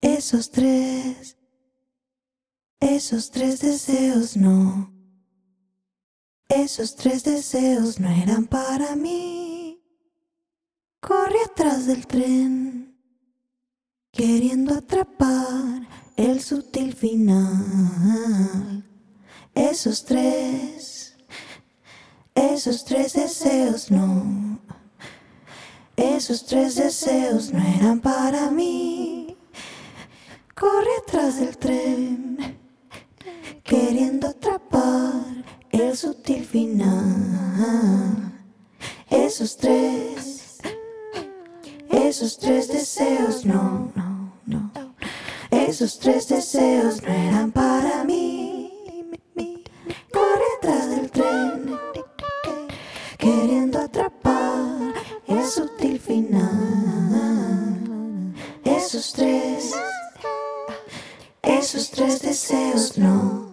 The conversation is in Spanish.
Esos tres deseos no. Esos tres deseos no eran para mí. Corrí atrás del tren, queriendo atrapar el sutil final. Esos tres deseos no. Esos tres deseos no eran para mí. Corrí atrás del tren, queriendo atrapar el sutil final. Esos tres deseos no. Esos tres deseos no eran para mí. Corrí atrás del tren, queriendo atrapar el sutil final. Esos tres deseos no.